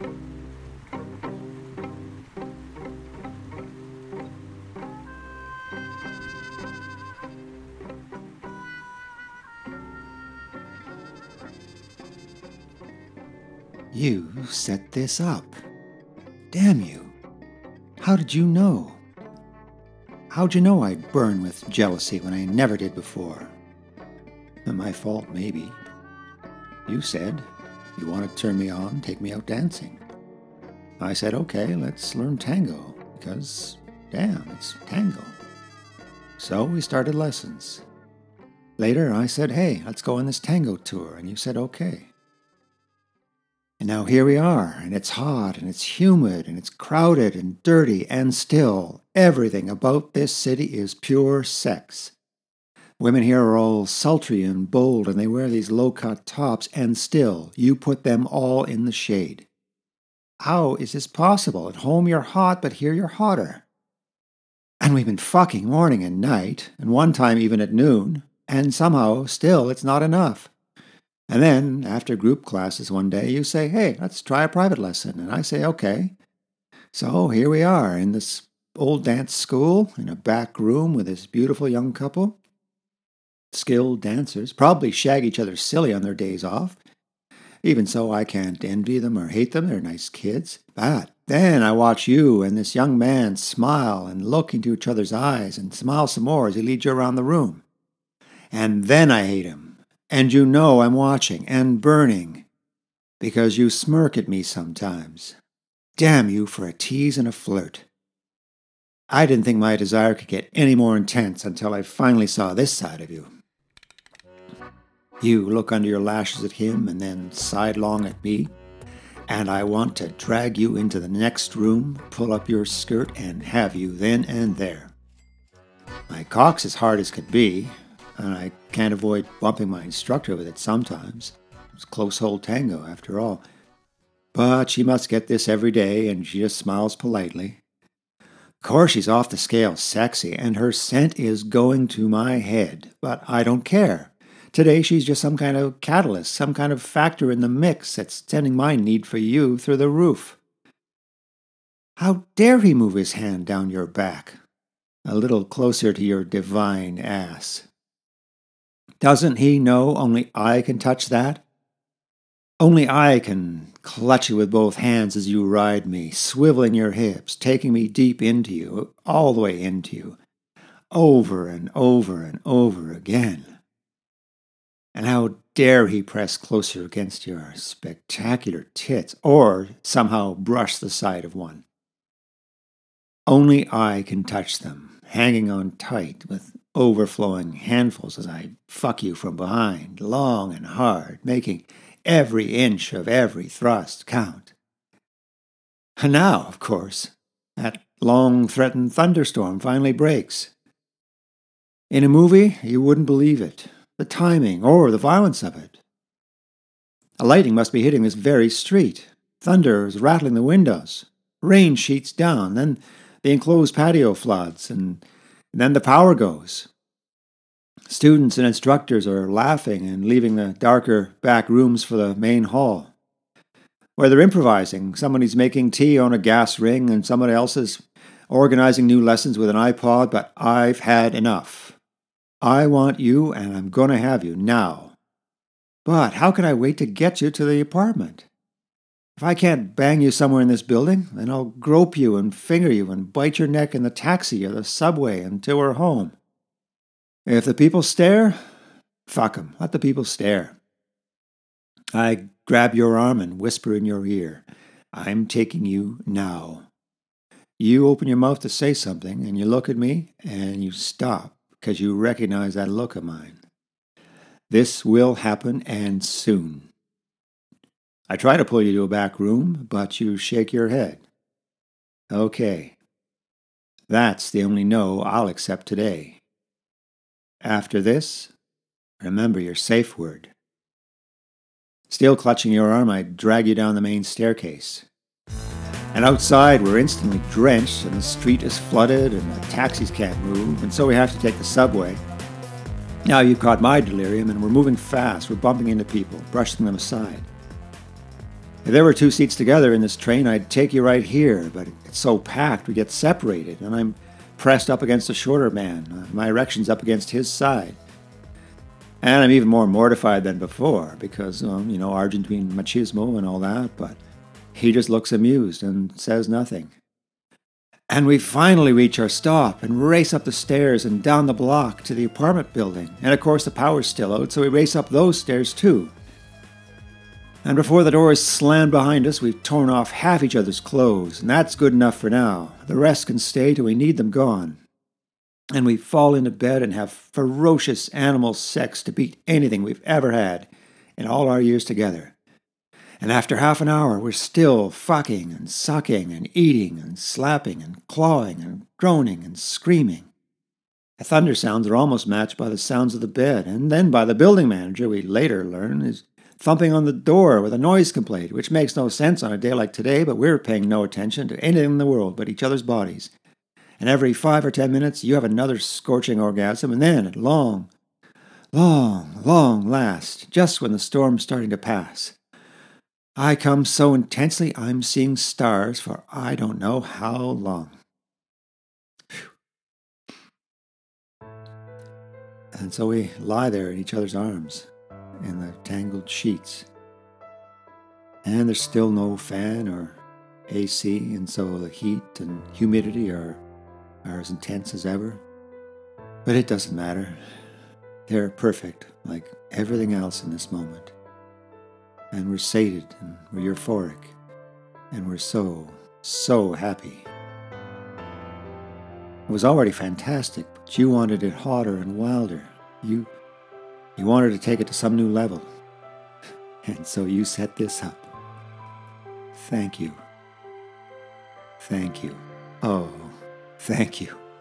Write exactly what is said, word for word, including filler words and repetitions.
You set this up. Damn you. How did you know? How'd you know I'd burn with jealousy when I never did before? My fault, maybe. You said you want to turn me on, take me out dancing. I said, okay, let's learn tango, because, damn, it's tango. So we started lessons. Later, I said, hey, let's go on this tango tour, and you said, okay. And now here we are, and it's hot, and it's humid, and it's crowded and dirty, and still, everything about this city is pure sex. Women here are all sultry and bold, and they wear these low-cut tops, and still, you put them all in the shade. How is this possible? At home you're hot, but here you're hotter. And we've been fucking morning and night, and one time even at noon, and somehow, still, it's not enough. And then, after group classes one day, you say, hey, let's try a private lesson. And I say, okay. So here we are in this old dance school, in a back room with this beautiful young couple. Skilled dancers, probably shag each other silly on their days off. Even so, I can't envy them or hate them. They're nice kids. But then I watch you and this young man smile and look into each other's eyes and smile some more as he leads you around the room. And then I hate him. And you know I'm watching and burning, because you smirk at me sometimes. Damn you for a tease and a flirt. I didn't think my desire could get any more intense until I finally saw this side of you. You look under your lashes at him and then sidelong at me, and I want to drag you into the next room, pull up your skirt, and have you then and there. My cock's as hard as could be, and I can't avoid bumping my instructor with it sometimes. It's close hold tango, after all. But she must get this every day, and she just smiles politely. Of course, she's off the scale sexy, and her scent is going to my head, but I don't care. Today, she's just some kind of catalyst, some kind of factor in the mix that's sending my need for you through the roof. How dare he move his hand down your back, a little closer to your divine ass? Doesn't he know only I can touch that? Only I can clutch you with both hands as you ride me, swiveling your hips, taking me deep into you, all the way into you, over and over and over again. And how dare he press closer against your spectacular tits, or somehow brush the side of one? Only I can touch them, hanging on tight with overflowing handfuls as I fuck you from behind, long and hard, making every inch of every thrust count. And now, of course, that long-threatened thunderstorm finally breaks. In a movie, you wouldn't believe it, the timing or the violence of it. A lightning must be hitting this very street. Thunder is rattling the windows. Rain sheets down, then the enclosed patio floods, and then the power goes. Students and instructors are laughing and leaving the darker back rooms for the main hall, where they're improvising. Somebody's making tea on a gas ring, and somebody else is organizing new lessons with an iPod, but I've had enough. I want you, and I'm going to have you now. But how can I wait to get you to the apartment? If I can't bang you somewhere in this building, then I'll grope you and finger you and bite your neck in the taxi or the subway until we're home. If the people stare, fuck 'em. Let the people stare. I grab your arm and whisper in your ear, I'm taking you now. You open your mouth to say something, and you look at me, and you stop because you recognize that look of mine. This will happen, and soon. I try to pull you to a back room, but you shake your head. Okay. That's the only no I'll accept today. After this, remember your safe word. Still clutching your arm, I drag you down the main staircase. And outside, we're instantly drenched, and the street is flooded, and the taxis can't move, and so we have to take the subway. Now you've caught my delirium, and we're moving fast. We're bumping into people, brushing them aside. If there were two seats together in this train, I'd take you right here, but it's so packed we get separated, and I'm pressed up against a shorter man. My erection's up against his side. And I'm even more mortified than before, because, um, you know, Argentine machismo and all that, but he just looks amused and says nothing. And we finally reach our stop and race up the stairs and down the block to the apartment building. And of course the power's still out, so we race up those stairs too. And before the doors slam behind us, we've torn off half each other's clothes, and that's good enough for now. The rest can stay till we need them gone. And we fall into bed and have ferocious animal sex to beat anything we've ever had in all our years together. And after half an hour, we're still fucking and sucking and eating and slapping and clawing and groaning and screaming. The thunder sounds are almost matched by the sounds of the bed, and then by the building manager, we later learn, is thumping on the door with a noise complaint, which makes no sense on a day like today, but we're paying no attention to anything in the world but each other's bodies. And every five or ten minutes, you have another scorching orgasm, and then, at long, long, long last, just when the storm's starting to pass, I come so intensely I'm seeing stars for I don't know how long. And so we lie there in each other's arms, in the tangled sheets. And there's still no fan or A C, and so the heat and humidity are, are as intense as ever. But it doesn't matter. They're perfect, like everything else in this moment. And we're sated, and we're euphoric, and we're so, so happy. It was already fantastic, but you wanted it hotter and wilder. You, you wanted to take it to some new level. And so you set this up. Thank you. Thank you. Oh, thank you.